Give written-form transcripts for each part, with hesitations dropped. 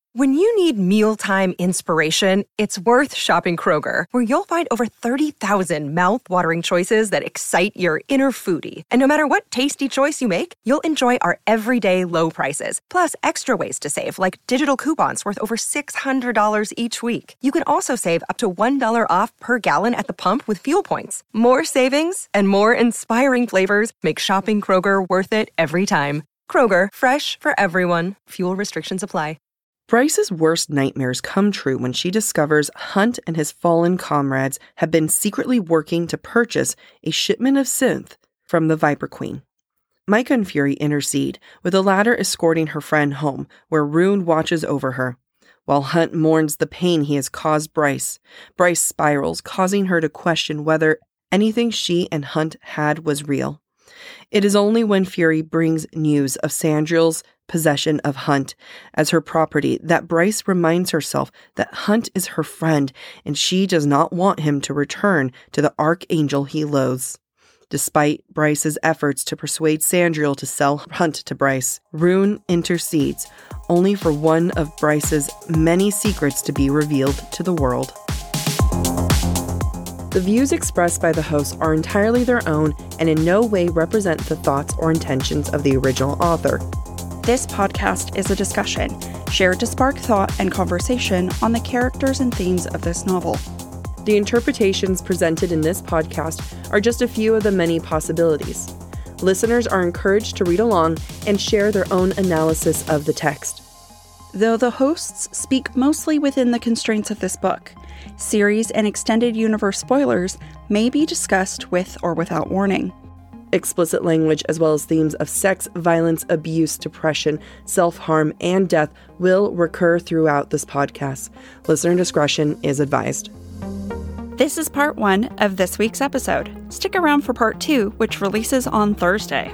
When you need mealtime inspiration, it's worth shopping Kroger, where you'll find over 30,000 mouth-watering choices that excite your inner foodie. And no matter what tasty choice you make, you'll enjoy our everyday low prices, plus extra ways to save, like digital coupons worth over $600 each week. You can also save up to $1 off per gallon at the pump with fuel points. More savings and more inspiring flavors make shopping Kroger worth it every time. Kroger, fresh for everyone. Fuel restrictions apply. Bryce's worst nightmares come true when she discovers Hunt and his fallen comrades have been secretly working to purchase a shipment of synth from the Viper Queen. Micah and Fury intercede, with the latter escorting her friend home, where Rune watches over her. While Hunt mourns the pain he has caused Bryce, Bryce spirals, causing her to question whether anything she and Hunt had was real. It is only when Fury brings news of Sandriel's possession of Hunt as her property that Bryce reminds herself that Hunt is her friend and she does not want him to return to the Archangel he loathes. Despite Bryce's efforts to persuade Sandriel to sell Hunt to Bryce, Rune intercedes, only for one of Bryce's many secrets to be revealed to the world. The views expressed by the hosts are entirely their own and in no way represent the thoughts or intentions of the original author. This podcast is a discussion shared to spark thought and conversation on the characters and themes of this novel. The interpretations presented in this podcast are just a few of the many possibilities. Listeners are encouraged to read along and share their own analysis of the text. Though the hosts speak mostly within the constraints of this book, series and extended universe spoilers may be discussed with or without warning. Explicit language as well as themes of sex, violence, abuse, depression, self-harm, and death will recur throughout this podcast. Listener discretion is advised. This is part 1 of this week's episode. Stick around for part 2, which releases on Thursday.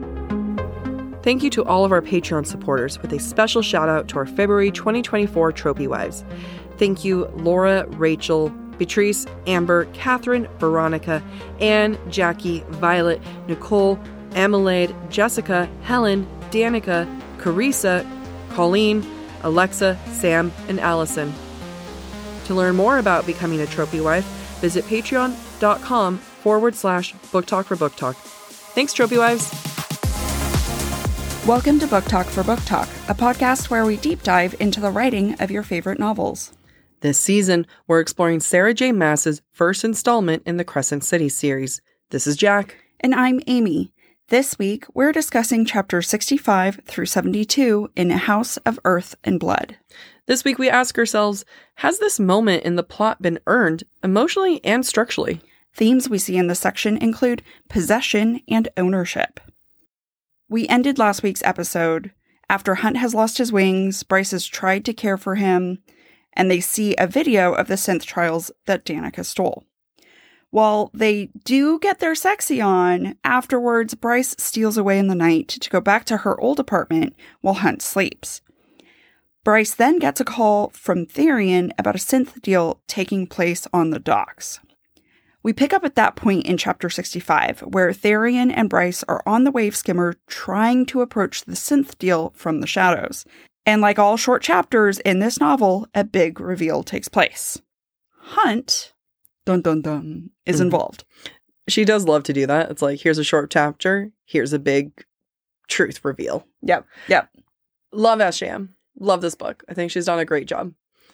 Thank you to all of our Patreon supporters, with a special shout out to our February 2024 Trophy Wives. Thank you, Laura, Rachel, Beatrice, Amber, Catherine, Veronica, Anne, Jackie, Violet, Nicole, Amelade, Jessica, Helen, Danica, Carissa, Colleen, Alexa, Sam, and Allison. To learn more about becoming a Trophy Wife, visit patreon.com/Book Talk for Book Talk. Thanks, Trophy Wives. Welcome to Book Talk for Book Talk, a podcast where we deep dive into the writing of your favorite novels. This season, we're exploring Sarah J. Maas's first installment in the Crescent City series. This is Jack. And I'm Amy. This week, we're discussing chapters 65 through 72 in House of Earth and Blood. This week, we ask ourselves, has this moment in the plot been earned emotionally and structurally? Themes we see in this section include possession and ownership. We ended last week's episode after Hunt has lost his wings, Bryce has tried to care for him, and they see a video of the synth trials that Danica stole. While they do get their sexy on, afterwards Bryce steals away in the night to go back to her old apartment while Hunt sleeps. Bryce then gets a call from Therian about a synth deal taking place on the docks. We pick up at that point in chapter 65, where Therian and Bryce are on the wave skimmer trying to approach the synth deal from the shadows. And like all short chapters in this novel, a big reveal takes place. Hunt, dun dun dun, is involved. She does love to do that. It's like, here's a short chapter, here's a big truth reveal. Yep. Love SJM. Love this book. I think she's done a great job.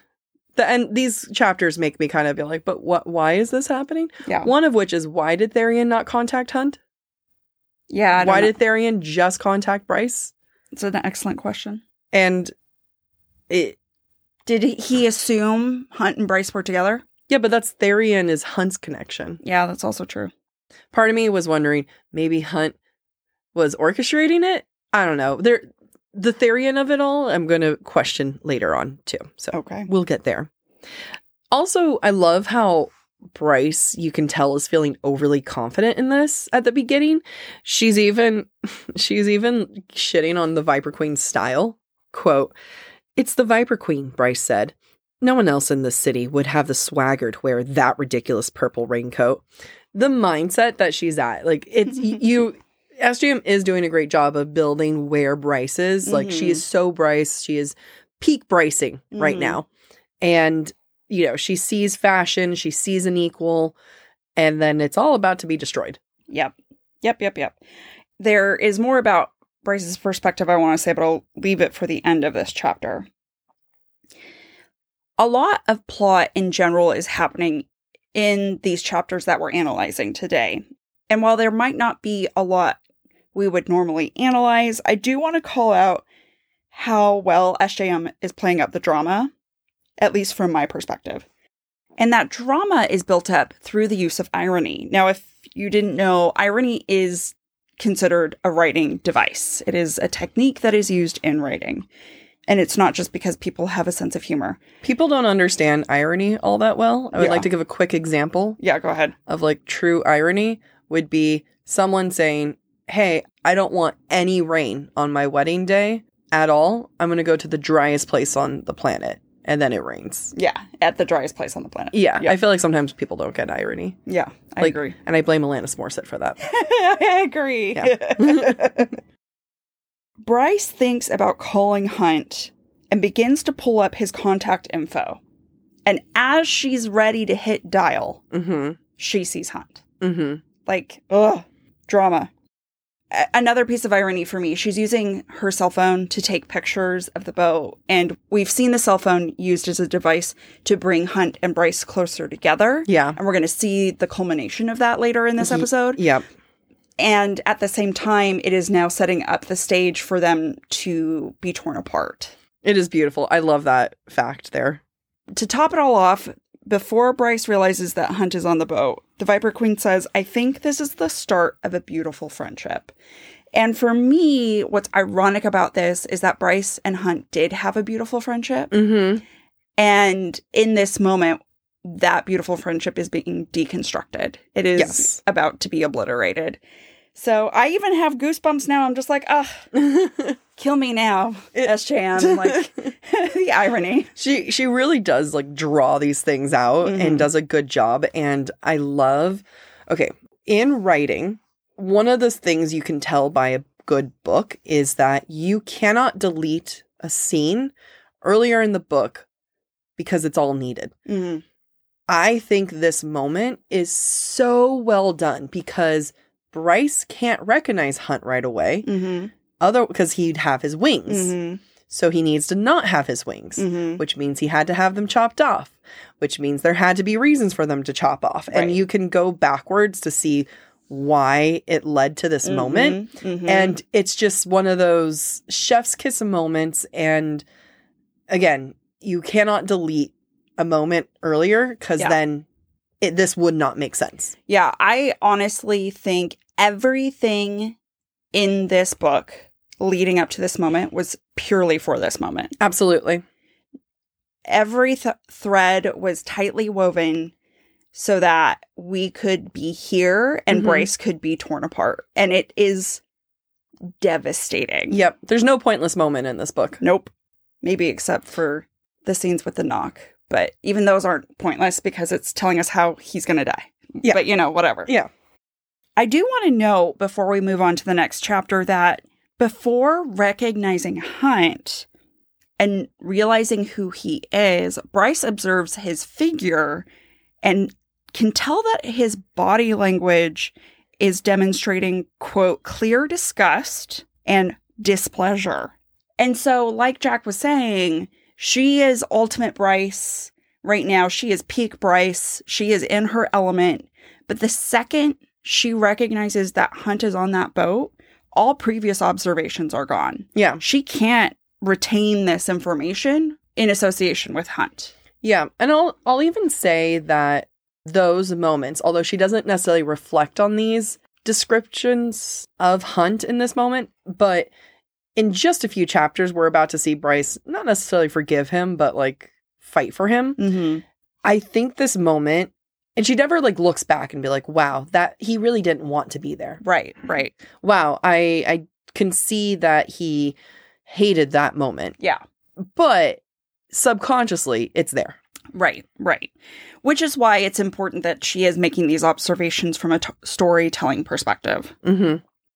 And these chapters make me kind of be like, but why is this happening? Yeah. One of which is, why did Therian not contact Hunt? Yeah. Why did Therian just contact Bryce? It's an excellent question. And did he assume Hunt and Bryce were together? Yeah, but that's Therian is Hunt's connection. Yeah, that's also true. Part of me was wondering, maybe Hunt was orchestrating it? I don't know. The Therian of it all, I'm going to question later on, too. So okay, we'll get there. Also, I love how Bryce, you can tell, is feeling overly confident in this at the beginning. She's even shitting on the Viper Queen's style. Quote, "It's the Viper Queen," Bryce said. "No one else in this city would have the swagger to wear that ridiculous purple raincoat." The mindset that she's at, like, it's SJM is doing a great job of building where Bryce is. Like, she is so Bryce. She is peak Brycing right Mhm. now. And, she sees fashion, she sees an equal, and then it's all about to be destroyed. Yep. There is more about Bryce's perspective I want to say, but I'll leave it for the end of this chapter. A lot of plot in general is happening in these chapters that we're analyzing today. And while there might not be a lot we would normally analyze, I do want to call out how well SJM is playing up the drama, at least from my perspective. And that drama is built up through the use of irony. Now, if you didn't know, irony is considered a writing device. It is a technique that is used in writing. And it's not just because people have a sense of humor. People don't understand irony all that well. I would like to give a quick example. Yeah, go ahead. Of true irony would be someone saying, hey, I don't want any rain on my wedding day at all. I'm going to go to the driest place on the planet. And then it rains. Yeah, at the driest place on the planet. Yeah, I feel like sometimes people don't get irony. Yeah, I agree. And I blame Alanis Morissette for that. I agree. Yeah. Bryce thinks about calling Hunt and begins to pull up his contact info. And as she's ready to hit dial, she sees Hunt. Drama. Another piece of irony for me, she's using her cell phone to take pictures of the boat. And we've seen the cell phone used as a device to bring Hunt and Bryce closer together. Yeah. And we're going to see the culmination of that later in this episode. Yep. And at the same time, it is now setting up the stage for them to be torn apart. It is beautiful. I love that fact there. To top it all off, before Bryce realizes that Hunt is on the boat, the Viper Queen says, I think this is the start of a beautiful friendship. And for me, what's ironic about this is that Bryce and Hunt did have a beautiful friendship. And in this moment, that beautiful friendship is being deconstructed. It is about to be obliterated. So I even have goosebumps now. I'm just like, kill me now, SJM. The irony. She really does draw these things out and does a good job. And I love, in writing, one of the things you can tell by a good book is that you cannot delete a scene earlier in the book because it's all needed. I think this moment is so well done because Bryce can't recognize Hunt right away, because he'd have his wings. So he needs to not have his wings, which means he had to have them chopped off, which means there had to be reasons for them to chop off. Right. And you can go backwards to see why it led to this moment. And it's just one of those chef's kiss moments. And again, you cannot delete a moment earlier because then this would not make sense. Yeah, I honestly think everything in this book leading up to this moment was purely for this moment. Absolutely. Every thread was tightly woven so that we could be here and Bryce could be torn apart. And it is devastating. Yep. There's no pointless moment in this book. Nope. Maybe except for the scenes with the knock. But even those aren't pointless because it's telling us how he's going to die. Yeah. But, whatever. Yeah. I do want to note before we move on to the next chapter that before recognizing Hunt and realizing who he is, Bryce observes his figure and can tell that his body language is demonstrating, quote, clear disgust and displeasure. And so, like Jack was saying, she is ultimate Bryce right now. She is peak Bryce. She is in her element. But the second she recognizes that Hunt is on that boat, all previous observations are gone. Yeah. She can't retain this information in association with Hunt. Yeah. And I'll even say that those moments, although she doesn't necessarily reflect on these descriptions of Hunt in this moment, but in just a few chapters, we're about to see Bryce not necessarily forgive him, but fight for him. I think this moment, and she never looks back and be like, wow, that he really didn't want to be there. Right, right. Wow, I can see that he hated that moment. Yeah. But subconsciously, it's there. Right, right. Which is why it's important that she is making these observations from a storytelling perspective.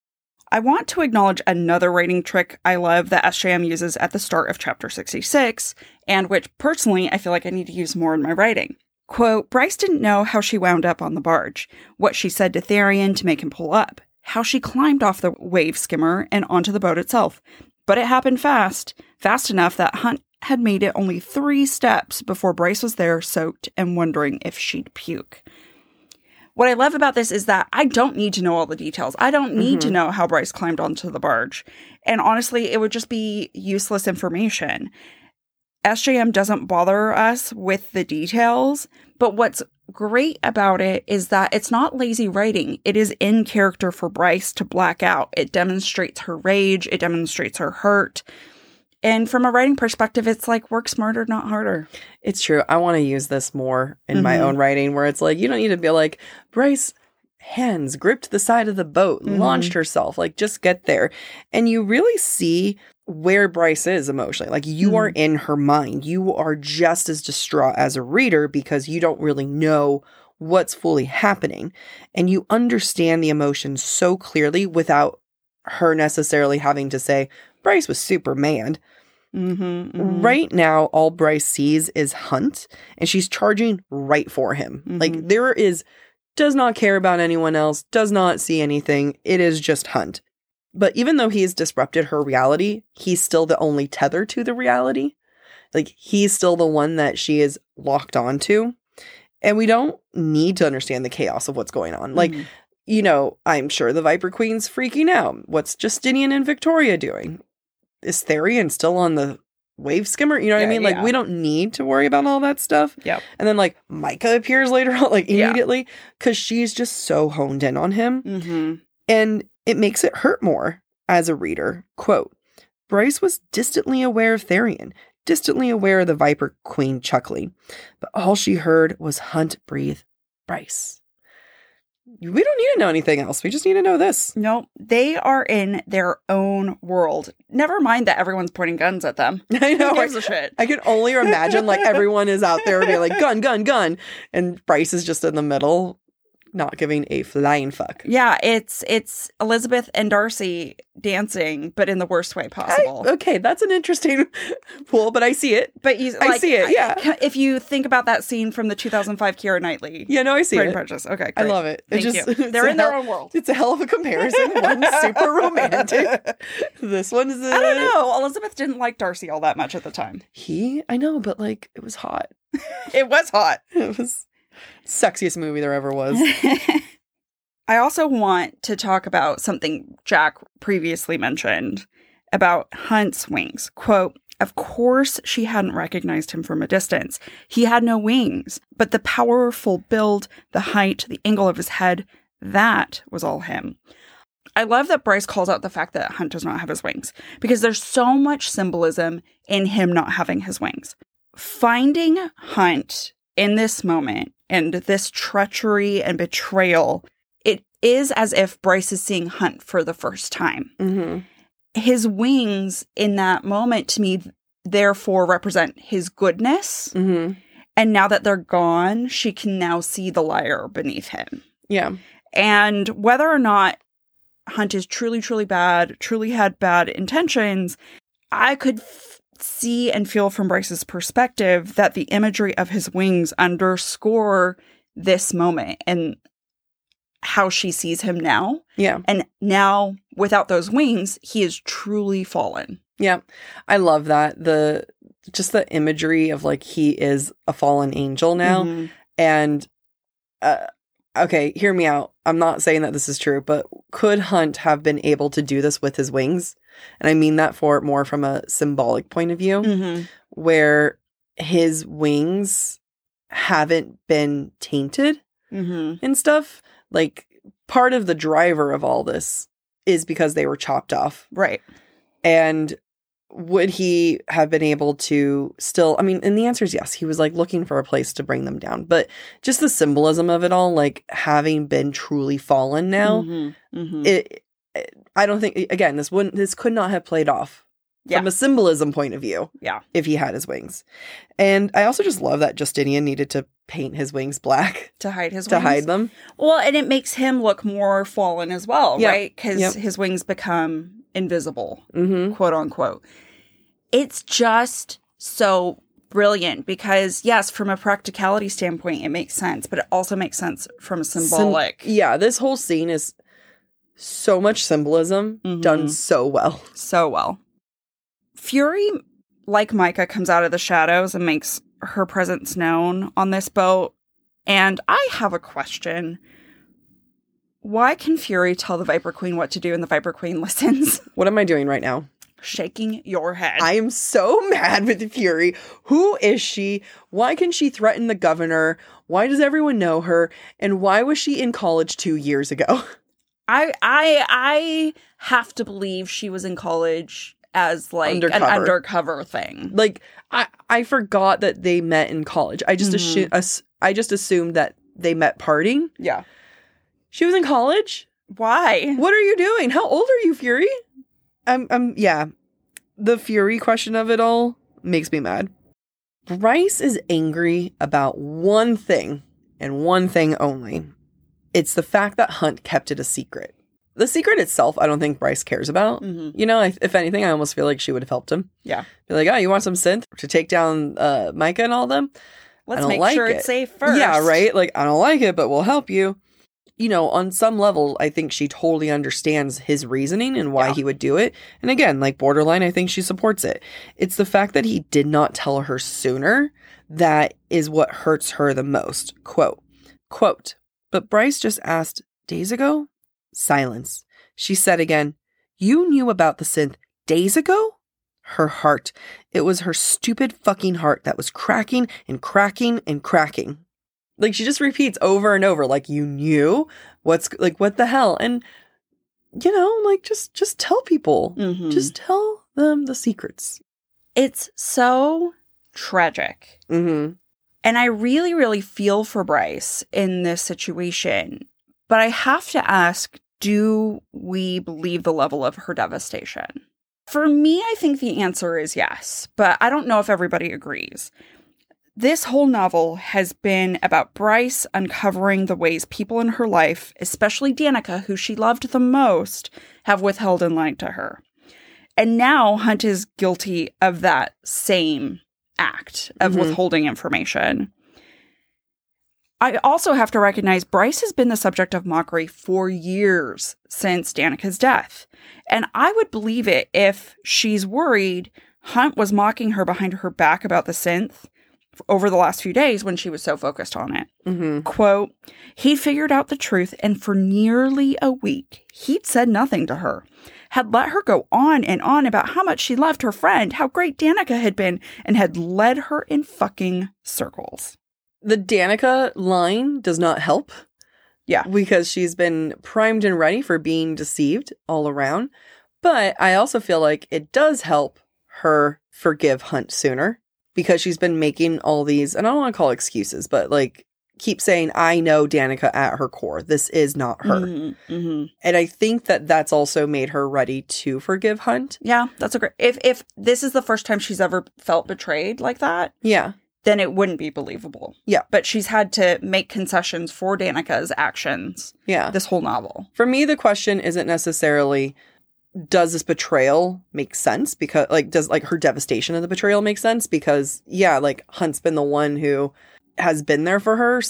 I want to acknowledge another writing trick I love that SJM uses at the start of chapter 66, and which personally I feel like I need to use more in my writing. Quote, Bryce didn't know how she wound up on the barge, what she said to Therian to make him pull up, how she climbed off the wave skimmer and onto the boat itself. But it happened fast enough that Hunt had made it only 3 steps before Bryce was there, soaked and wondering if she'd puke. What I love about this is that I don't need to know all the details. I don't need to know how Bryce climbed onto the barge. And honestly, it would just be useless information. SJM doesn't bother us with the details, but what's great about it is that it's not lazy writing. It is in character for Bryce to black out. It demonstrates her rage. It demonstrates her hurt. And from a writing perspective, it's like work smarter, not harder. It's true. I want to use this more in my own writing where it's like, you don't need to be like, Bryce hands gripped the side of the boat, launched herself, like just get there. And you really see where Bryce is emotionally. Like you are in her mind. You are just as distraught as a reader because you don't really know what's fully happening. And you understand the emotions so clearly without her necessarily having to say, Bryce was super mad. Right now, all Bryce sees is Hunt, and she's charging right for him. Like, does not care about anyone else, does not see anything. It is just Hunt. But even though he's disrupted her reality, he's still the only tether to the reality. Like, he's still the one that she is locked onto. And we don't need to understand the chaos of what's going on. Like, you know, I'm sure the Viper Queen's freaking out. What's Justinian and Victoria doing? Is Therian still on the wave skimmer? You know what I mean? Like, we don't need to worry about all that stuff. Yep. And then, like, Micah appears later on, like, immediately, because she's just so honed in on him. And it makes it hurt more as a reader. Quote, Bryce was distantly aware of Therian, distantly aware of the Viper Queen chuckling, but all she heard was Hunt breathe, Bryce. We don't need to know anything else. We just need to know this. No, they are in their own world. Never mind that everyone's pointing guns at them. I know. Who gives a shit? I can only imagine like everyone is out there being like, gun, gun, gun. And Bryce is just in the middle, not giving a flying fuck. Yeah, it's Elizabeth and Darcy dancing, but in the worst way possible. Okay, that's an interesting pool, but I see it. But I see it, yeah. If you think about that scene from the 2005 Keira Knightley. Yeah, no, I see Pride and it. Prejudice. Okay, great. I love it. Thank you. They're in their own world. It's a hell of a comparison. One's super romantic. This one is I don't know. Elizabeth didn't like Darcy all that much at the time. I know, but like, it was hot. It was hot. It was sexiest movie there ever was. I also want to talk about something Jack previously mentioned about Hunt's wings. Quote, of course she hadn't recognized him from a distance. He had no wings, but the powerful build, the height, the angle of his head, that was all him. I love that Bryce calls out the fact that Hunt does not have his wings, because there's so much symbolism in him not having his wings. Finding Hunt in this moment and this treachery and betrayal, it is as if Bryce is seeing Hunt for the first time. His wings in that moment, to me, therefore represent his goodness. And now that they're gone, she can now see the liar beneath him. Yeah. And whether or not Hunt is truly, truly bad, truly had bad intentions, I could see and feel from Bryce's perspective that the imagery of his wings underscore this moment and how she sees him now. Yeah. And now, without those wings, he is truly fallen. Yeah. I love that. Just the imagery of like, he is a fallen angel now. And, okay, hear me out. I'm not saying that this is true, but could Hunt have been able to do this with his wings? And I mean that for more from a symbolic point of view, where his wings haven't been tainted and stuff. Like, part of the driver of all this is because they were chopped off. Right. And would he have been able to still, I mean, and the answer is yes. He was like looking for a place to bring them down. But just the symbolism of it all, like having been truly fallen now, I don't think, again, this could not have played off from a symbolism point of view. Yeah. If he had his wings. And I also just love that Justinian needed to paint his wings black to hide his to wings. hide them. Well, and it makes him look more fallen as well, Yep. right? Because Yep. his wings become invisible, Mm-hmm. quote unquote. It's just so brilliant because, yes, from a practicality standpoint, it makes sense, but it also makes sense from a symbolic. Yeah, this whole scene is so much symbolism done so well. So well. Fury, like Micah, comes out of the shadows and makes her presence known on this boat. And I have a question. Why can Fury tell the Viper Queen what to do and the Viper Queen listens? What am I doing right now? Shaking your head. I am so mad with Fury. Who is she? Why can she threaten the governor? Why does everyone know her? And why was she in college 2 years ago? I have to believe she was in college as like Undercover. an undercover thing. Like, I forgot that they met in college. I just I just assumed that they met partying. Yeah. She was in college? Why? What are you doing? How old are you, Fury? Yeah. The Fury question of it all makes me mad. Bryce is angry about one thing and one thing only. It's the fact that Hunt kept it a secret. The secret itself, I don't think Bryce cares about. Mm-hmm. You know, if anything, I almost feel like she would have helped him. Yeah. Be like, oh, you want some synth to take down Micah and all them? Let's make sure it's safe first. Yeah, right? Like, I don't like it, but we'll help you. You know, on some level, I think she totally understands his reasoning and why he would do it. And again, like borderline, I think she supports it. It's the fact that he did not tell her sooner that is what hurts her the most. Quote, but Bryce just asked days ago? Silence. She said again, you knew about the synth days ago? Her heart. It was her stupid fucking heart that was cracking and cracking and cracking. Like, she just repeats over and over, like, you knew? What the hell? And, you know, like, just tell people. Mm-hmm. Just tell them the secrets. It's so tragic. Mm-hmm. And I really, really feel for Bryce in this situation. But I have to ask, do we believe the level of her devastation? For me, I think the answer is yes. But I don't know if everybody agrees. This whole novel has been about Bryce uncovering the ways people in her life, especially Danica, who she loved the most, have withheld and lied to her. And now Hunt is guilty of that same act of withholding information. I also have to recognize Bryce has been the subject of mockery for years since Danica's death. And I would believe it if she's worried Hunt was mocking her behind her back about the synth over the last few days when she was so focused on it. Mm-hmm. Quote, he'd figured out the truth, and for nearly a week, he'd said nothing to her. Had let her go on and on about how much she loved her friend, how great Danica had been, and had led her in fucking circles. The Danica line does not help. Yeah. Because she's been primed and ready for being deceived all around. But I also feel like it does help her forgive Hunt sooner. Because she's been making all these, and I don't want to call excuses, but like keep saying, I know Danica at her core. This is not her. Mm-hmm, mm-hmm. And I think that that's also made her ready to forgive Hunt. Yeah, that's a great... If this is the first time she's ever felt betrayed like that, yeah, then it wouldn't be believable. Yeah. But she's had to make concessions for Danica's actions. Yeah. This whole novel. For me, the question isn't necessarily, does this betrayal make sense? Because, like, does, like, her devastation of the betrayal make sense? Because, yeah, like, Hunt's been the one who has been there for her,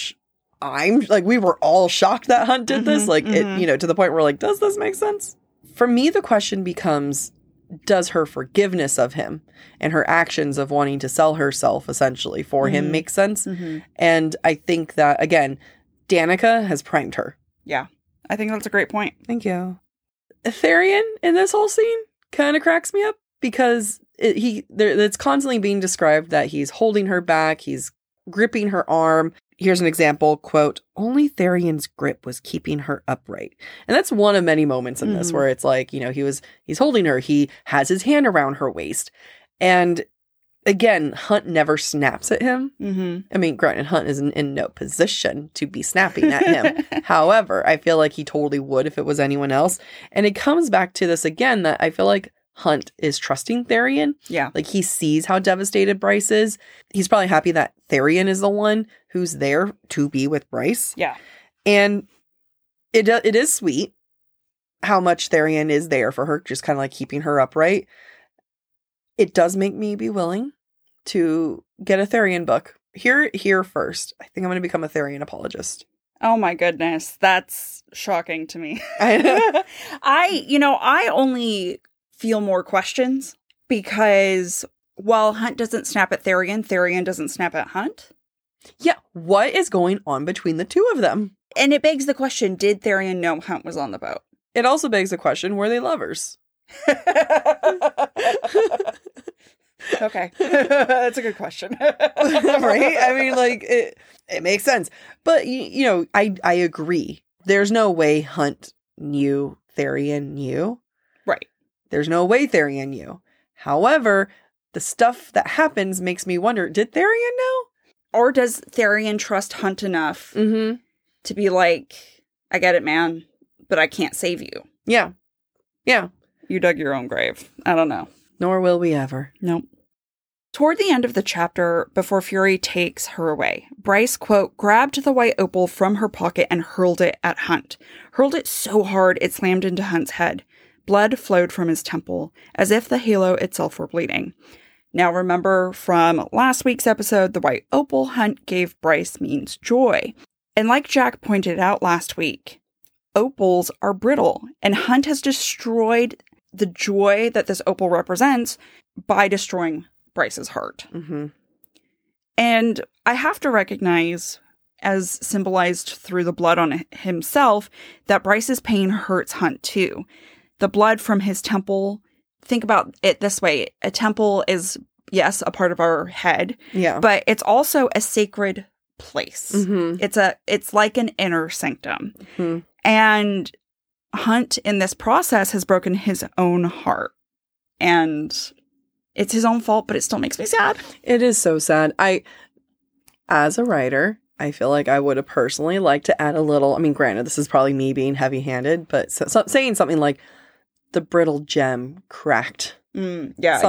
/ I'm, like, we were all shocked that Hunt did this. Like, it, you know, to the point where, like, does this make sense? For me, the question becomes, does her forgiveness of him and her actions of wanting to sell herself, essentially, for him make sense? And I think that, again, Danica has primed her. Yeah. I think that's a great point. Thank you. Therian in this whole scene kind of cracks me up because it's constantly being described that he's holding her back, he's gripping her arm. Here's an example, quote, only Therian's grip was keeping her upright. And that's one of many moments in this where it's like, you know, he's holding her, he has his hand around her waist. And again, Hunt never snaps at him. I mean, granted, Hunt is in no position to be snapping at him. However, I feel like he totally would if it was anyone else. And it comes back to this again that I feel like Hunt is trusting Therian. Yeah. Like, he sees how devastated Bryce is. He's probably happy that Therian is the one who's there to be with Bryce. Yeah. And it is sweet how much Therian is there for her, just kind of like keeping her upright. It does make me be willing to get a Therian book. Here first. I think I'm going to become a Therian apologist. Oh my goodness. That's shocking to me. I only feel more questions because while Hunt doesn't snap at Therian, Therian doesn't snap at Hunt. Yeah. What is going on between the two of them? And it begs the question, did Therian know Hunt was on the boat? It also begs the question, were they lovers? Okay. That's a good question. Right? I mean, like, it makes sense. But, I agree. There's no way Hunt knew Therian knew. Right. There's no way Therian knew. However, the stuff that happens makes me wonder, did Therian know? Or does Therian trust Hunt enough to be like, I get it, man, but I can't save you. Yeah. Yeah. You dug your own grave. I don't know. Nor will we ever. Nope. Toward the end of the chapter, before Fury takes her away, Bryce, quote, grabbed the white opal from her pocket and hurled it at Hunt. Hurled it so hard it slammed into Hunt's head. Blood flowed from his temple, as if the halo itself were bleeding. Now remember from last week's episode, the white opal Hunt gave Bryce means joy. And like Jack pointed out last week, opals are brittle, and Hunt has destroyed the joy that this opal represents by destroying Bryce's heart. Mm-hmm. And I have to recognize, as symbolized through the blood on himself, that Bryce's pain hurts Hunt too. The blood from his temple, think about it this way. A temple is, yes, a part of our head. Yeah. But it's also a sacred place. Mm-hmm. It's like an inner sanctum. Mm-hmm. And Hunt, in this process, has broken his own heart. And it's his own fault, but it still makes me sad. It is so sad. As a writer, I feel like I would have personally liked to add a little, I mean, granted, this is probably me being heavy-handed, but saying something like, the brittle gem cracked. Yeah.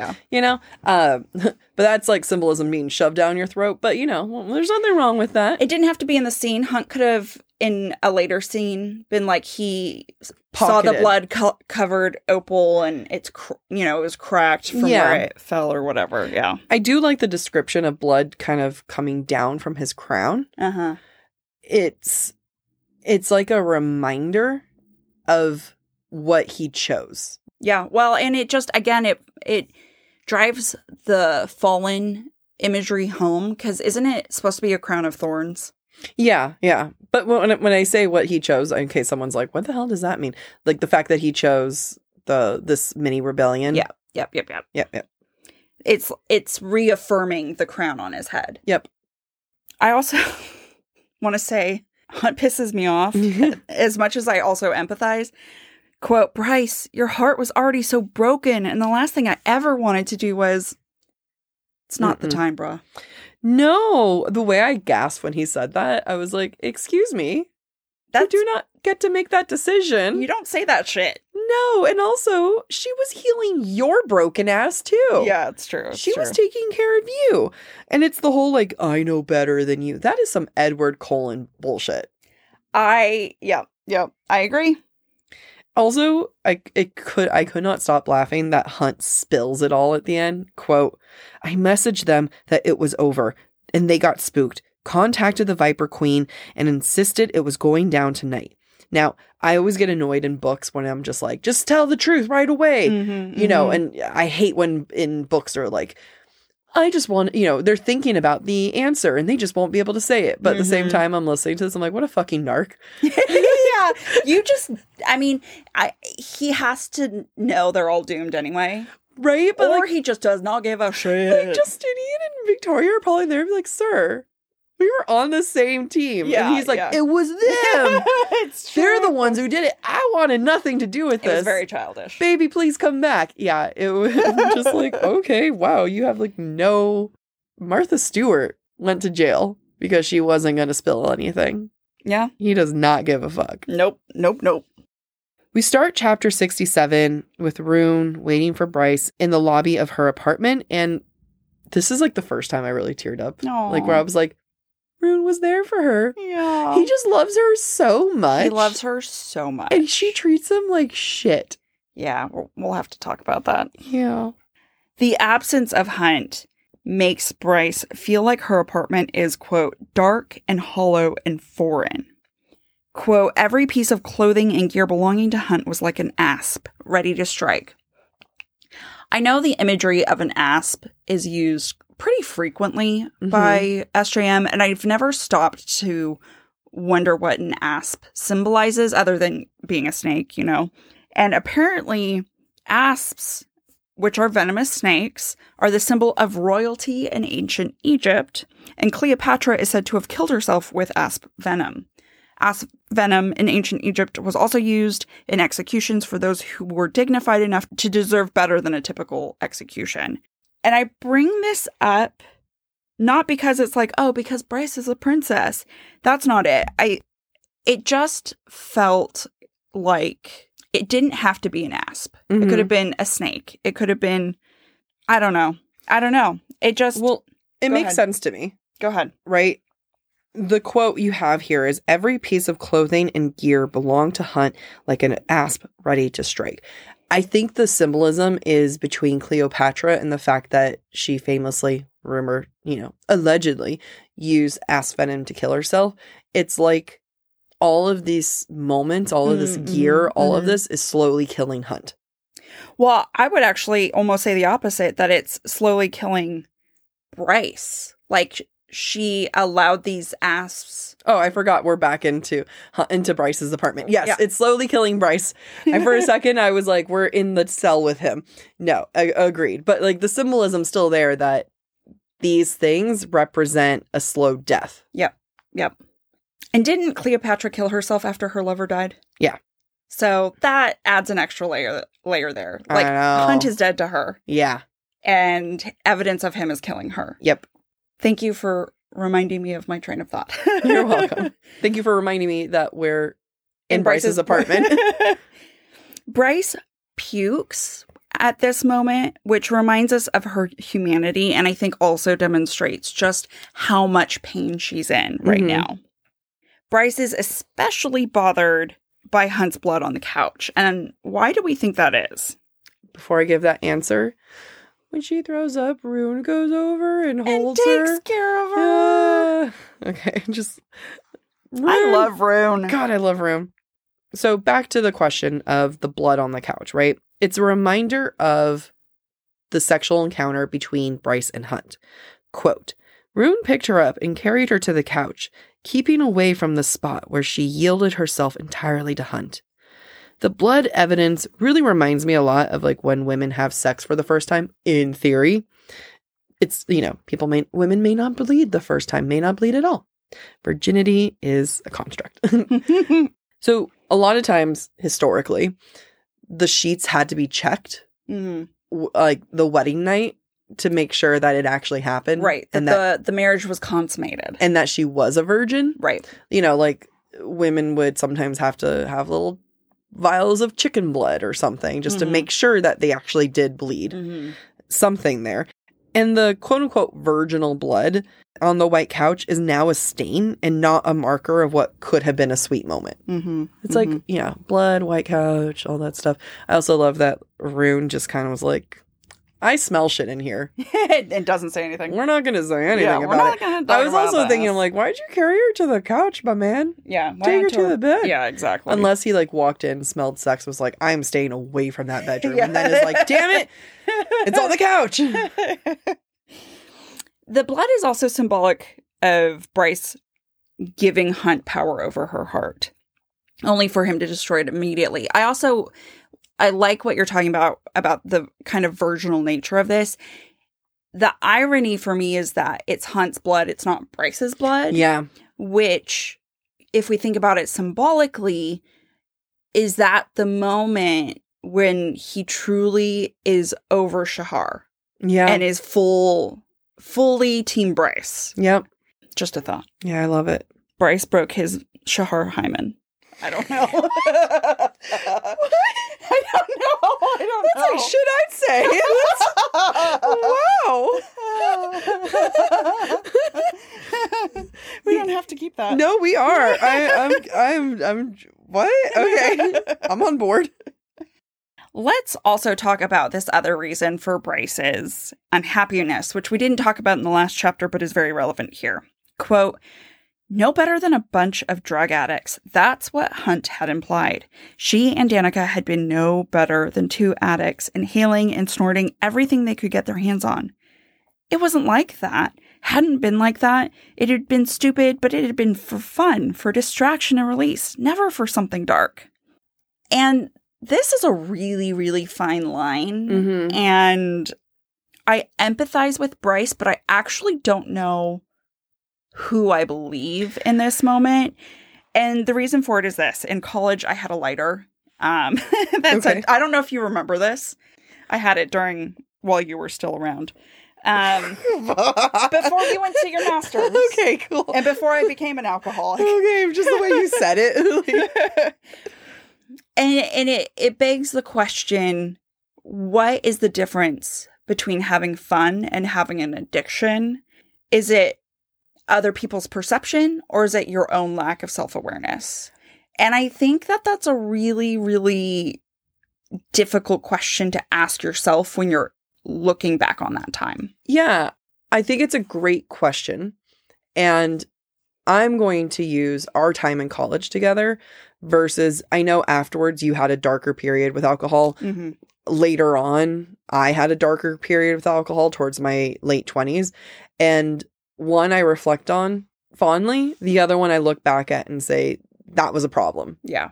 But that's like symbolism being shoved down your throat. But, there's nothing wrong with that. It didn't have to be in the scene. Hunt could have, in a later scene, been like he saw the blood covered opal and it's, it was cracked from where it fell or whatever. Yeah. I do like the description of blood kind of coming down from his crown. Uh-huh. It's like a reminder of what he chose. Yeah, well, and it just, again, it drives the fallen imagery home, because isn't it supposed to be a crown of thorns? Yeah. But when I say what he chose, in case someone's like, what the hell does that mean? Like the fact that he chose this mini rebellion. Yep. It's reaffirming the crown on his head. Yep. I also want to say, Hunt pisses me off as much as I also empathize. Quote, Bryce, your heart was already so broken, and the last thing I ever wanted to do was, it's not the time, bruh. No, the way I gasped when he said that, I was like, excuse me, you do not get to make that decision. You don't say that shit. No, and also, she was healing your broken ass, too. Yeah, it's true. She was taking care of you. And it's the whole, like, I know better than you. That is some Edward Cullen bullshit. I agree. Also, I could not stop laughing that Hunt spills it all at the end. Quote, I messaged them that it was over, and they got spooked, contacted the Viper Queen, and insisted it was going down tonight. Now, I always get annoyed in books when I'm just like, just tell the truth right away. And I hate when in books are like, I just want, they're thinking about the answer and they just won't be able to say it. But at the same time, I'm listening to this. I'm like, what a fucking narc. Yeah. He has to know they're all doomed anyway. Right? But or he just does not give a shit. Like, Justinian and Victoria are probably there and be like, sir, we were on the same team. Yeah, and he's like, it was them. It's true. They're the ones who did it. I wanted nothing to do with this. It was very childish. Baby, please come back. Yeah, it was just like, okay, wow, you have like no... Martha Stewart went to jail because she wasn't going to spill anything. Yeah. He does not give a fuck. Nope. We start chapter 67 with Rune waiting for Bryce in the lobby of her apartment. And this is like the first time I really teared up. Aww. Like where I was like, Rune was there for her. Yeah. He just loves her so much. He loves her so much. And she treats him like shit. Yeah, we'll have to talk about that. Yeah. The absence of Hunt makes Bryce feel like her apartment is, quote, dark and hollow and foreign. Quote, every piece of clothing and gear belonging to Hunt was like an asp, ready to strike. I know the imagery of an asp is used pretty frequently by SJM, and I've never stopped to wonder what an asp symbolizes other than being a snake, you know. And apparently asps, which are venomous snakes, are the symbol of royalty in ancient Egypt, and Cleopatra is said to have killed herself with asp venom. Asp venom in ancient Egypt was also used in executions for those who were dignified enough to deserve better than a typical execution. And I bring this up not because it's like, oh, because Bryce is a princess. That's not it. It just felt like it didn't have to be an asp. Mm-hmm. It could have been a snake. It could have been, I don't know. It just... Well, it makes ahead. sense to me. Go ahead. Right? The quote you have here is, every piece of clothing and gear belonged to Hunt like an asp ready to strike. I think the symbolism is between Cleopatra and the fact that she famously, allegedly used asp venom to kill herself. It's like all of these moments, all of this gear, all of this is slowly killing Hunt. Well, I would actually almost say the opposite, that it's slowly killing Bryce. Like, she allowed these asps. Oh, I forgot we're back into Bryce's apartment. Yes, It's slowly killing Bryce. And for a second, I was like, we're in the cell with him. No, agreed. But like the symbolism's still there that these things represent a slow death. Yep. And didn't Cleopatra kill herself after her lover died? Yeah. So that adds an extra layer there. I Like, know. Hunt is dead to her. Yeah. And evidence of him is killing her. Yep. Thank you for reminding me of my train of thought. You're welcome. Thank you for reminding me that we're in Bryce's apartment. Bryce pukes at this moment, which reminds us of her humanity, and I think also demonstrates just how much pain she's in right now. Bryce is especially bothered by Hunt's blood on the couch. And why do we think that is? Before I give that answer, when she throws up, Rune goes over and holds her. And takes care of her. Okay, just... I love Rune. God, I love Rune. So back to the question of the blood on the couch, right? It's a reminder of the sexual encounter between Bryce and Hunt. Quote, Rune picked her up and carried her to the couch, keeping away from the spot where she yielded herself entirely to Hunt. The blood evidence really reminds me a lot of like when women have sex for the first time, in theory. It's, women may not bleed the first time, may not bleed at all. Virginity is a construct. So a lot of times, historically, the sheets had to be checked, like the wedding night, to make sure that it actually happened. Right. And that the marriage was consummated. And that she was a virgin. Right. Like women would sometimes have to have little vials of chicken blood or something just to make sure that they actually did bleed. Something there. And the quote-unquote virginal blood on the white couch is now a stain and not a marker of what could have been a sweet moment. It's like, blood, white couch, all that stuff. I also love that Rune just kind of was like, I smell shit in here. It doesn't say anything. We're not going to say anything about it. I was also thinking, I'm like, why'd you carry her to the couch, my man? Yeah. Take her to the bed. Yeah, exactly. Unless he like walked in, smelled sex, was like, I'm staying away from that bedroom. And then is like, damn it, it's on the couch. The blood is also symbolic of Bryce giving Hunt power over her heart, only for him to destroy it immediately. I like what you're talking about the kind of virginal nature of this. The irony for me is that it's Hunt's blood, it's not Bryce's blood. Yeah. Which, if we think about it symbolically, is that the moment when he truly is over Shahar. Yeah. And is fully Team Bryce. Yep. Just a thought. Yeah, I love it. Bryce broke his Shahar hymen. I don't know. I don't know. That's like shit I'd say. Wow. We don't have to keep that. No, we are. I'm what? Okay. I'm on board. Let's also talk about this other reason for Bryce's unhappiness, which we didn't talk about in the last chapter, but is very relevant here. Quote, no better than a bunch of drug addicts. That's what Hunt had implied. She and Danica had been no better than two addicts, inhaling and snorting everything they could get their hands on. It wasn't like that. Hadn't been like that. It had been stupid, but it had been for fun, for distraction and release, never for something dark. And this is a really, really fine line. Mm-hmm. And I empathize with Bryce, but I actually don't know who I believe in this moment. And the reason for it is this. In college, I had a lighter. I don't know if you remember this. I had it while you were still around. Before you went to your master's. Okay, cool. And before I became an alcoholic. Okay, just the way you said it. And it begs the question, what is the difference between having fun and having an addiction? Is it other people's perception, or is it your own lack of self-awareness? And I think that that's a really, really difficult question to ask yourself when you're looking back on that time. Yeah, I think it's a great question. And I'm going to use our time in college together versus, I know afterwards you had a darker period with alcohol. Mm-hmm. Later on, I had a darker period with alcohol towards my late 20s. And one I reflect on fondly. The other one I look back at and say, that was a problem. Yeah.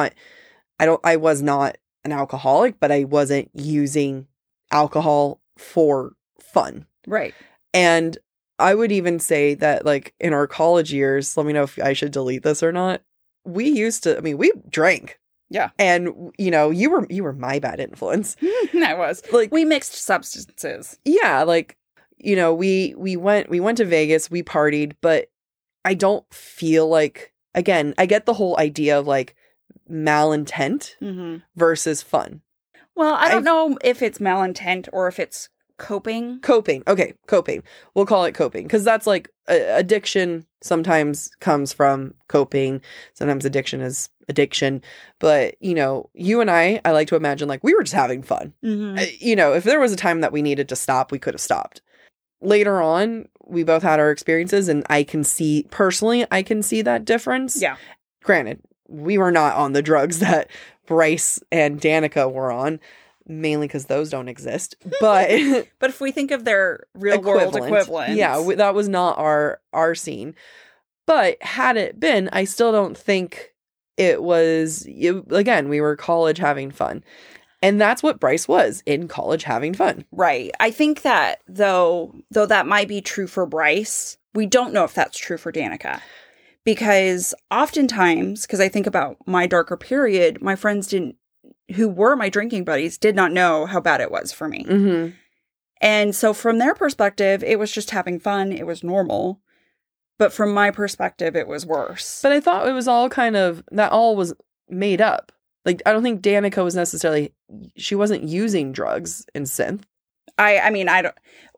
I was not an alcoholic, but I wasn't using alcohol for fun. Right. And I would even say that, like, in our college years, let me know if I should delete this or not. We drank. Yeah. And, you were my bad influence. I was. Like, we mixed substances. Yeah. Like, we went to Vegas, we partied, but I don't feel like, again, I get the whole idea of like malintent versus fun. Well, I don't know if it's malintent or if it's coping. Coping. Okay, coping. We'll call it coping because that's like addiction sometimes comes from coping. Sometimes addiction is addiction. But, you and I like to imagine like we were just having fun. Mm-hmm. If there was a time that we needed to stop, we could have stopped. Later on, we both had our experiences and I can see that difference. Yeah. Granted, we were not on the drugs that Bryce and Danica were on, mainly because those don't exist. But but if we think of their real world equivalents. Yeah, that was not our scene. But had it been, I still don't think it was, again, we were college having fun. And that's what Bryce was, in college having fun. Right. I think that though that might be true for Bryce, we don't know if that's true for Danica. Because oftentimes, because I think about my darker period, my friends who were my drinking buddies, did not know how bad it was for me. Mm-hmm. And so from their perspective, it was just having fun. It was normal. But from my perspective, it was worse. But I thought it was all that all was made up. Like, I don't think Danica was she wasn't using drugs and synth. I mean, I don't,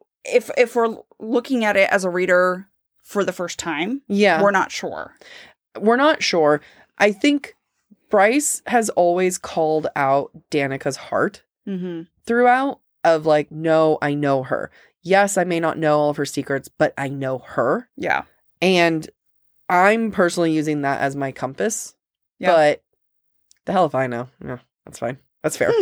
if we're looking at it as a reader for the first time, yeah, we're not sure. We're not sure. I think Bryce has always called out Danica's heart throughout of like, no, I know her. Yes, I may not know all of her secrets, but I know her. Yeah. And I'm personally using that as my compass. Yeah. But the hell if I know. Yeah, that's fine. That's fair.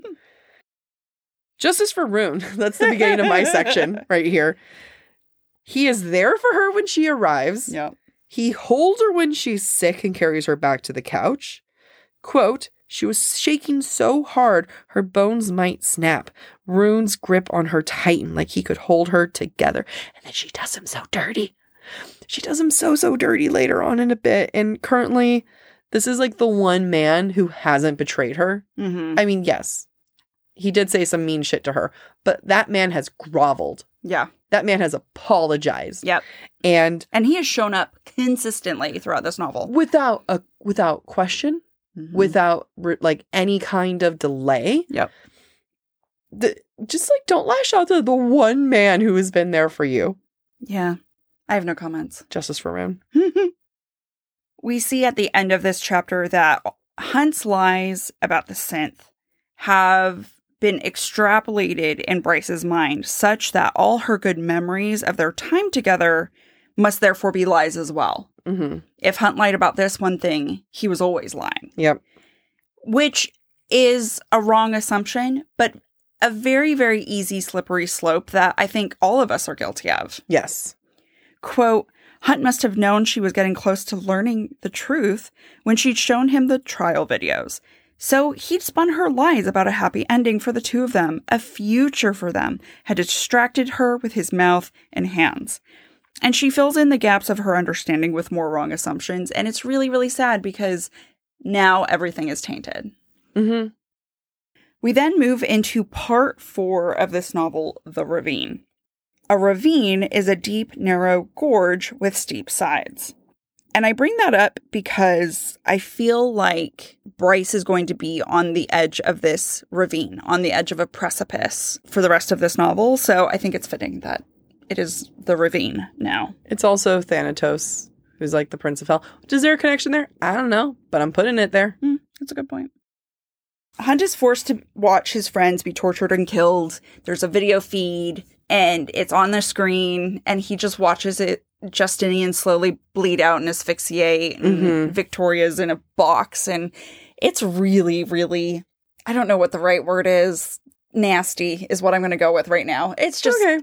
Justice for Rune. That's the beginning of my section right here. He is there for her when she arrives. Yeah. He holds her when she's sick and carries her back to the couch. Quote, she was shaking so hard her bones might snap. Rune's grip on her tightened like he could hold her together. And then she does him so dirty. She does him so dirty later on in a bit. And currently, this is like the one man who hasn't betrayed her. Mm-hmm. I mean, yes, he did say some mean shit to her, but that man has groveled. Yeah. That man has apologized. Yep. And he has shown up consistently throughout this novel. Without question, without like any kind of delay. Yep. Just like, don't lash out to the one man who has been there for you. Yeah. I have no comments. Justice for Rowan. We see at the end of this chapter that Hunt's lies about the synth have been extrapolated in Bryce's mind such that all her good memories of their time together must therefore be lies as well. Mm-hmm. If Hunt lied about this one thing, he was always lying. Yep. Which is a wrong assumption, but a very, very easy slippery slope that I think all of us are guilty of. Yes. Quote, Hunt must have known she was getting close to learning the truth when she'd shown him the trial videos. So he'd spun her lies about a happy ending for the two of them, a future for them, had distracted her with his mouth and hands. And she fills in the gaps of her understanding with more wrong assumptions, and it's really, really sad because now everything is tainted. Mm-hmm. We then move into part 4 of this novel, The Ravine. A ravine is a deep, narrow gorge with steep sides. And I bring that up because I feel like Bryce is going to be on the edge of this ravine, on the edge of a precipice for the rest of this novel. So I think it's fitting that it is the ravine now. It's also Thanatos, who's like the Prince of Hell. Is there a connection there? I don't know, but I'm putting it there. That's a good point. Hunt is forced to watch his friends be tortured and killed. There's a video feed, and it's on the screen, and he just watches it. Justinian slowly bleed out and asphyxiate, and Victoria's in a box, and it's really, really, I don't know what the right word is. Nasty is what I'm going to go with right now. It's just, okay.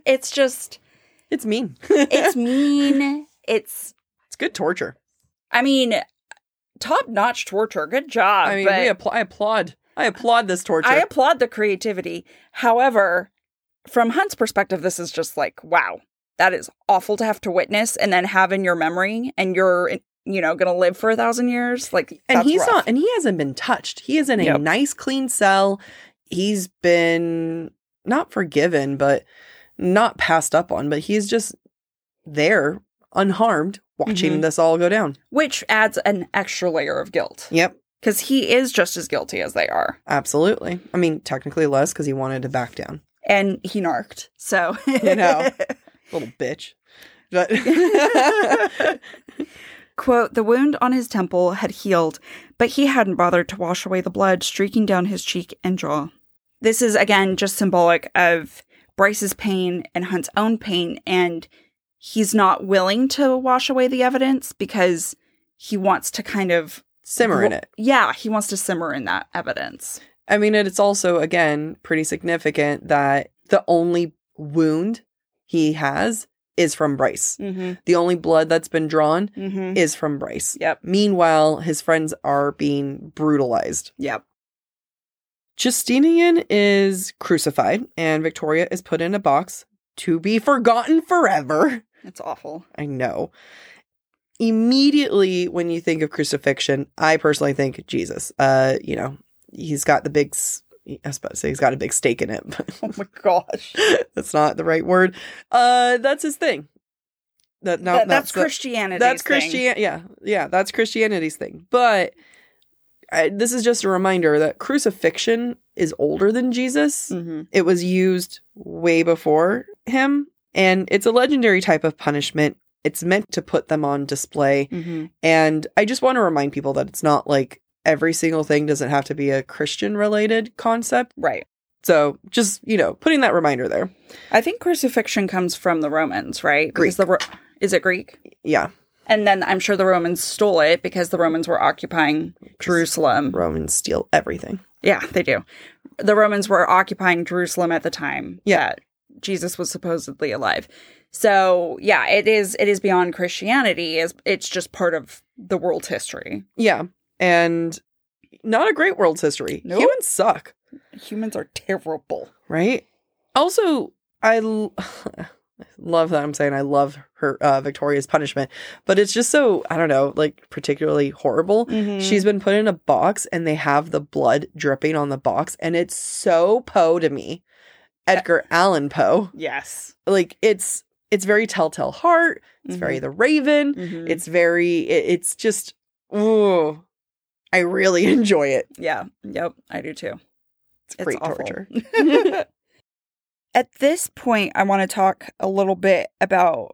It's mean. It's mean. It's good torture. I mean, top-notch torture. Good job. I mean, I applaud this torture. I applaud the creativity. However, from Hunt's perspective, this is just like, wow, that is awful to have to witness and then have in your memory, and you're, going to live for 1,000 years. Like, and that's he's rough. not, and he hasn't been touched. He is in a nice, clean cell. He's been not forgiven, but not passed up on, but he's just there, unharmed, watching this all go down. Which adds an extra layer of guilt. Yep. Because he is just as guilty as they are. Absolutely. I mean, technically less because he wanted to back down. And he narked, so. Little bitch. But Quote, the wound on his temple had healed, but he hadn't bothered to wash away the blood streaking down his cheek and jaw. This is, again, just symbolic of Bryce's pain and Hunt's own pain, and he's not willing to wash away the evidence because he wants to kind of simmer in it. Yeah, he wants to simmer in that evidence. I mean, it's also, again, pretty significant that the only wound he has is from Bryce. The only blood that's been drawn is from Bryce. Yep. Meanwhile, his friends are being brutalized. Yep. Justinian is crucified, and Victoria is put in a box to be forgotten forever. It's awful. I know. Immediately, when you think of crucifixion, I personally think Jesus. He's got the big... I was about to say he's got a big stake in it. But oh my gosh. That's not the right word. That's his thing. That's Christianity's That's thing. Yeah, that's Christianity's thing. But this is just a reminder that crucifixion is older than Jesus. It was used way before him. And it's a legendary type of punishment. It's meant to put them on display. And I just want to remind people that it's not like every single thing doesn't have to be a Christian-related concept. Right. So just, putting that reminder there. I think crucifixion comes from the Romans, right? Greek. Is it Greek? Yeah. And then I'm sure the Romans stole it because the Romans were occupying Jerusalem. Romans steal everything. Yeah, they do. The Romans were occupying Jerusalem at the time that Jesus was supposedly alive. So, yeah, it is beyond Christianity. It's just part of the world's history. Yeah. And not a great world's history. Nope. Humans suck. Humans are terrible. Right? Also, I love that I'm saying I love her Victoria's punishment, but it's just so, I don't know, like particularly horrible. She's been put in a box and they have the blood dripping on the box, and it's so Poe to me. Edgar Allan Poe. Yes. Like, it's very Telltale Heart. It's very The Raven. It's very, it's just, ooh, I really enjoy it. Yeah. Yep. I do too. It's great awful. torture. At this point, I want to talk a little bit about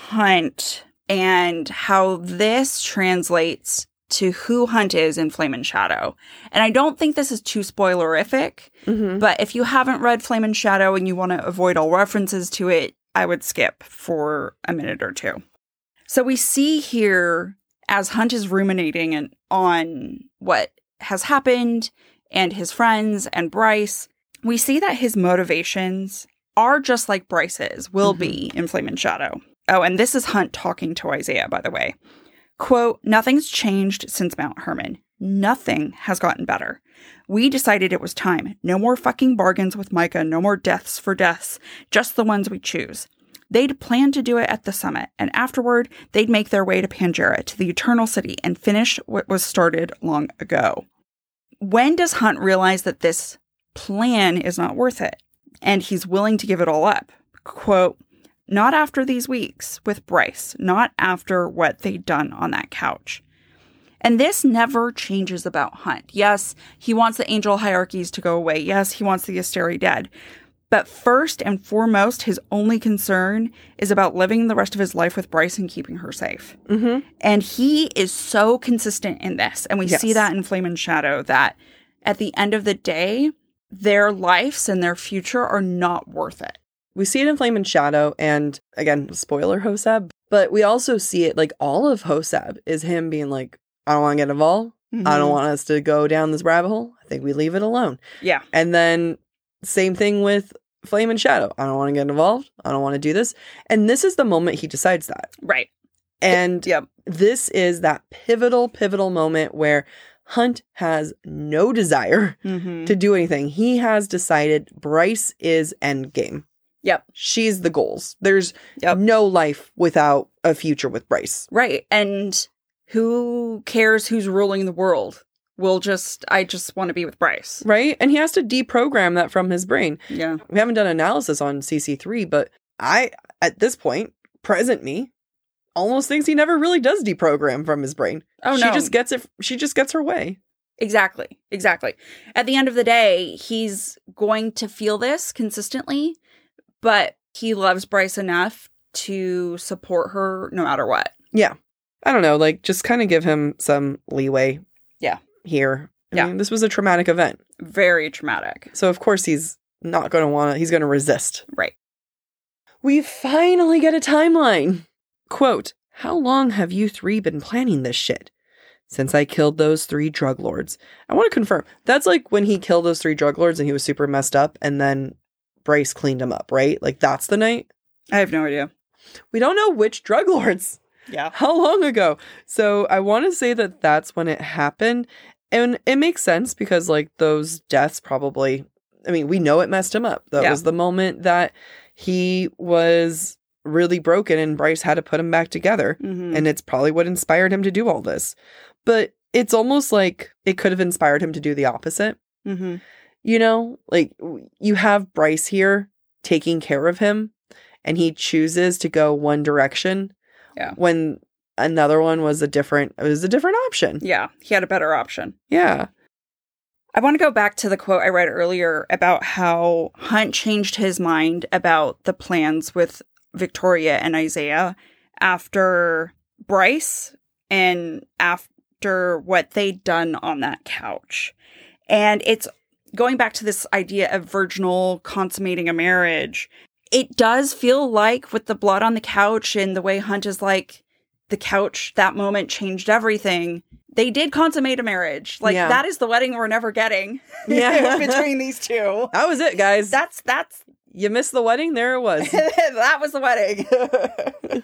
Hunt and how this translates to who Hunt is in Flame and Shadow. And I don't think this is too spoilerific, but if you haven't read Flame and Shadow and you want to avoid all references to it, I would skip for a minute or two. So we see here, as Hunt is ruminating on what has happened and his friends and Bryce, we see that his motivations are just like Bryce's will be in Flame and Shadow. Oh, and this is Hunt talking to Isaiah, by the way. Quote, "Nothing's changed since Mount Hermon. Nothing has gotten better. We decided it was time. No more fucking bargains with Micah. No more deaths for deaths. Just the ones we choose. They'd planned to do it at the summit, and afterward, they'd make their way to Pangera, to the Eternal City, and finish what was started long ago." When does Hunt realize that this plan is not worth it, and he's willing to give it all up? Quote, "Not after these weeks with Bryce, not after what they'd done on that couch." And this never changes about Hunt. Yes, he wants the angel hierarchies to go away. Yes, he wants the Asteri dead. But first and foremost, his only concern is about living the rest of his life with Bryce and keeping her safe. And he is so consistent in this. And we see that in Flame and Shadow, that at the end of the day, their lives and their future are not worth it. We see it in Flame and Shadow, and again, spoiler Hoseb, but we also see it, like, all of Hoseb is him being like, I don't want to get involved. I don't want us to go down this rabbit hole. I think we leave it alone. Yeah. And then same thing with Flame and Shadow. I don't want to get involved. I don't want to do this. And this is the moment he decides that. Right. And this is that pivotal moment where Hunt has no desire to do anything. He has decided Bryce is endgame. Yep. She's the goals. There's no life without a future with Bryce. Right. And who cares who's ruling the world? I just want to be with Bryce. Right? And he has to deprogram that from his brain. Yeah. We haven't done analysis on CC3, but at this point, present me almost thinks he never really does deprogram from his brain. Oh, no. She just gets her way. Exactly. At the end of the day, he's going to feel this consistently, but he loves Bryce enough to support her no matter what. Yeah. I don't know, like, just kind of give him some leeway. Yeah. Here. I mean, this was a traumatic event. Very traumatic. So, of course, he's not going to he's going to resist. Right. We finally get a timeline. Quote, "How long have you three been planning this shit?" "Since I killed those 3 drug lords." I want to confirm. That's like when he killed those 3 drug lords and he was super messed up and then Bryce cleaned him up, right? Like, that's the night? I have no idea. We don't know which drug lords. Yeah. How long ago? So I want to say that that's when it happened. And it makes sense because, like, those deaths probably, I mean, we know it messed him up. That was the moment that he was really broken and Bryce had to put him back together. And it's probably what inspired him to do all this. But it's almost like it could have inspired him to do the opposite. You know, like, you have Bryce here taking care of him and he chooses to go one direction. Yeah. When another one was a different option. Yeah. He had a better option. Yeah. I want to go back to the quote I read earlier about how Hunt changed his mind about the plans with Victoria and Isaiah after Bryce and after what they'd done on that couch. And it's going back to this idea of virginal consummating a marriage. It does feel like with the blood on the couch and the way Hunt is like, the couch, that moment changed everything. They did consummate a marriage. Like, that is the wedding we're never getting. Between these two. That was it, guys. That's You missed the wedding? There it was. That was the wedding.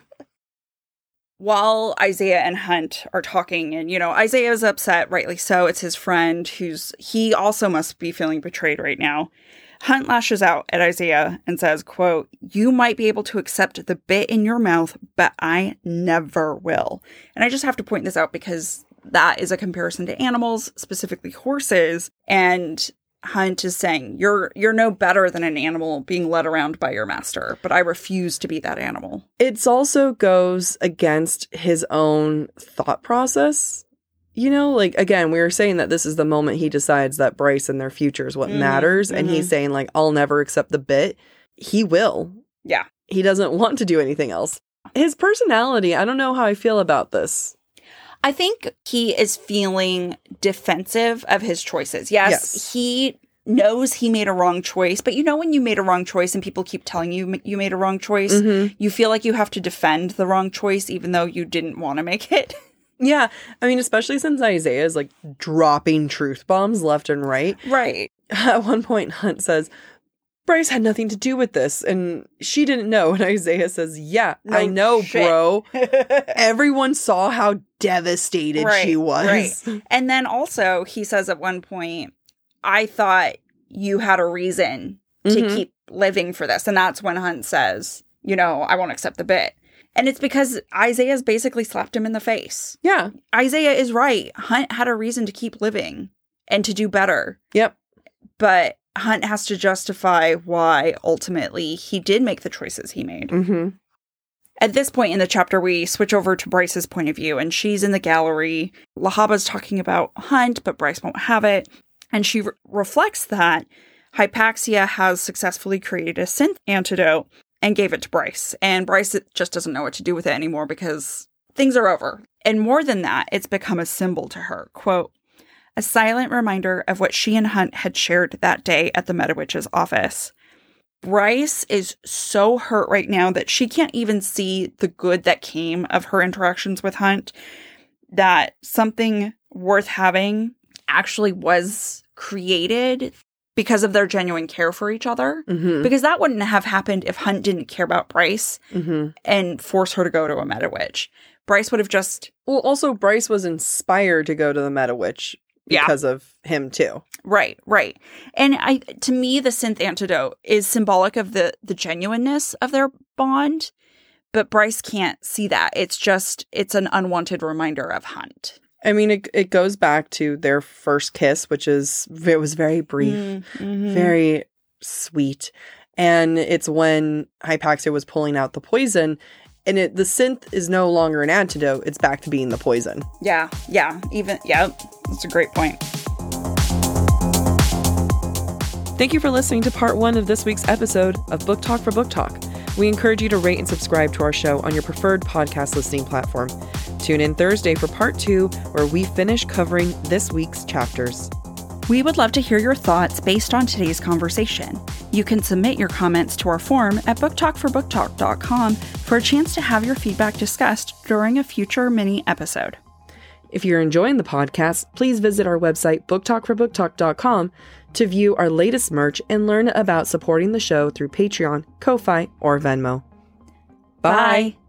While Isaiah and Hunt are talking, and, you know, Isaiah's upset, rightly so. It's his friend he also must be feeling betrayed right now. Hunt lashes out at Isaiah and says, quote, "You might be able to accept the bit in your mouth, but I never will." And I just have to point this out because that is a comparison to animals, specifically horses. And Hunt is saying, you're no better than an animal being led around by your master, but I refuse to be that animal. It also goes against his own thought process. You know, like, again, we were saying that this is the moment he decides that Bryce and their future is what matters. And he's saying, like, I'll never accept the bit. He will. Yeah. He doesn't want to do anything else. His personality, I don't know how I feel about this. I think he is feeling defensive of his choices. Yes, he knows he made a wrong choice, but you know when you made a wrong choice and people keep telling you you made a wrong choice, you feel like you have to defend the wrong choice even though you didn't want to make it. Yeah, I mean, especially since Isaiah is, like, dropping truth bombs left and right. Right. At one point, Hunt says, Bryce had nothing to do with this, and she didn't know. And Isaiah says, yeah, no, I know, shit. Bro. Everyone saw how devastated she was. Right. And then also, he says at one point, I thought you had a reason to keep living for this. And that's when Hunt says, you know, I won't accept the bit. And it's because Isaiah's basically slapped him in the face. Yeah. Isaiah is right. Hunt had a reason to keep living and to do better. Yep. But Hunt has to justify why ultimately he did make the choices he made. At this point in the chapter, we switch over to Bryce's point of view, and she's in the gallery. Lahaba's talking about Hunt, but Bryce won't have it. And she reflects that Hypaxia has successfully created a synth antidote and gave it to Bryce. And Bryce just doesn't know what to do with it anymore because things are over. And more than that, it's become a symbol to her. Quote, a silent reminder of what she and Hunt had shared that day at the Meta-Witch's office. Bryce is so hurt right now that she can't even see the good that came of her interactions with Hunt, that something worth having actually was created because of their genuine care for each other. Because that wouldn't have happened if Hunt didn't care about Bryce and force her to go to a Meta-Witch. Bryce would have just... Well, also, Bryce was inspired to go to the Meta-Witch because of him, too. Right. And to me, the synth antidote is symbolic of the genuineness of their bond, but Bryce can't see that. It's an unwanted reminder of Hunt. I mean, it goes back to their first kiss, it was very brief, very sweet. And it's when Hypaxia was pulling out the poison, and the synth is no longer an antidote. It's back to being the poison. Yeah. That's a great point. Thank you for listening to part 1 of this week's episode of Book Talk for Book Talk. We encourage you to rate and subscribe to our show on your preferred podcast listening platform. Tune in Thursday for part 2, where we finish covering this week's chapters. We would love to hear your thoughts based on today's conversation. You can submit your comments to our form at booktalkforbooktalk.com for a chance to have your feedback discussed during a future mini episode. If you're enjoying the podcast, please visit our website, booktalkforbooktalk.com, to view our latest merch and learn about supporting the show through Patreon, Ko-Fi, or Venmo. Bye.